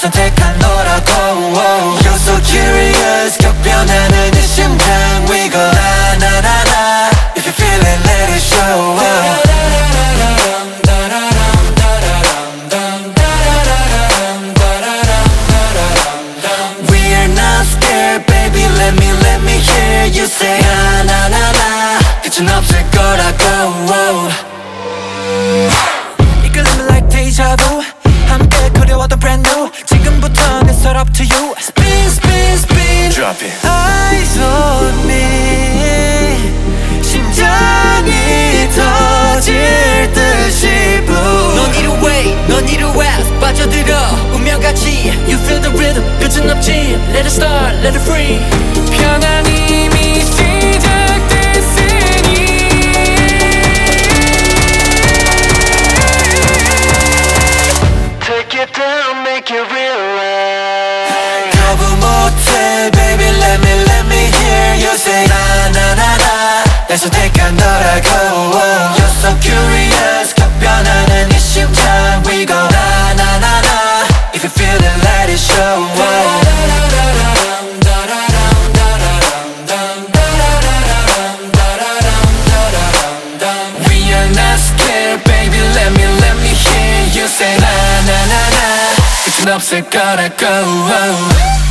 선택한 너라고. You're so curious 격변하는 이 심장 We go na na na na. If you feel it let it show. We are not scared baby let me hear you say na na na na. 끝은 없을 거라고. 이끌림은 like deja vu. 함께 그려왔던 brand new. 지금부터는 it's all up to you. Spin spin spin Drop it. Eyes on me. 심장이 터질 듯이 blue. 넌 이루way 넌 이루와 빠져들어 운명같이 You feel the rhythm 끝은 없지 Let it start let it free 편안히 이미 시작됐으니 Take it down make it real right. 거부 못해 baby let me hear you say na na na na. 날 선택한 너라고. You're so curious 격변하는 이 심장 We go na na na na. If you feel it let it show. We are not scared baby let me hear you say na na na na. 끝은 없을 거라고.